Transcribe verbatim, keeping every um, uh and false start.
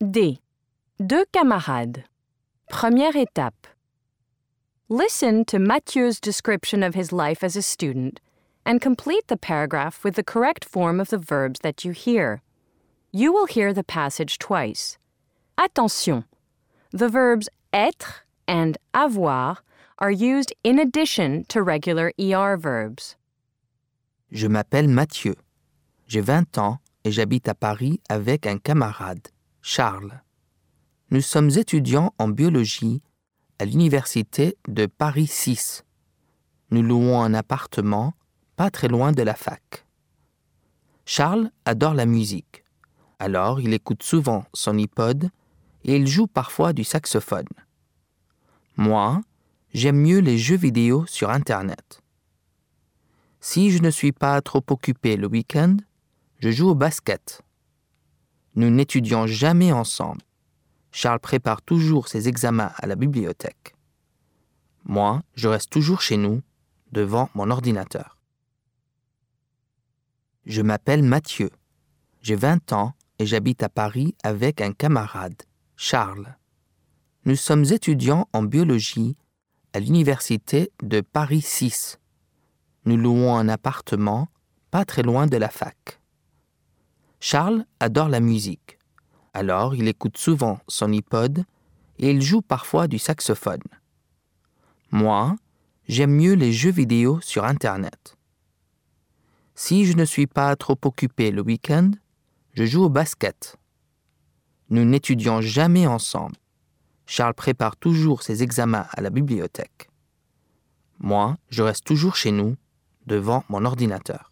D. Deux camarades. Première étape. Listen to Mathieu's description of his life as a student and complete the paragraph with the correct form of the verbs that you hear. You will hear the passage twice. Attention! The verbs être and avoir are used in addition to regular E R verbs. Je m'appelle Mathieu. J'ai vingt ans et j'habite à Paris avec un camarade, Charles. Nous sommes étudiants en biologie à l'université de Paris six. Nous louons un appartement pas très loin de la fac. Charles adore la musique. Alors, il écoute souvent son iPod et il joue parfois du saxophone. Moi, j'aime mieux les jeux vidéo sur Internet. Si je ne suis pas trop occupé le week-end, je joue au basket. Nous n'étudions jamais ensemble. Charles prépare toujours ses examens à la bibliothèque. Moi, je reste toujours chez nous, devant mon ordinateur. Je m'appelle Mathieu. J'ai vingt ans et j'habite à Paris avec un camarade, Charles. Nous sommes étudiants en biologie à l'université de Paris six. Nous louons un appartement pas très loin de la fac. Charles adore la musique. Alors, il écoute souvent son iPod et il joue parfois du saxophone. Moi, j'aime mieux les jeux vidéo sur Internet. Si je ne suis pas trop occupé le week-end, je joue au basket. Nous n'étudions jamais ensemble. Charles prépare toujours ses examens à la bibliothèque. Moi, je reste toujours chez nous, devant mon ordinateur.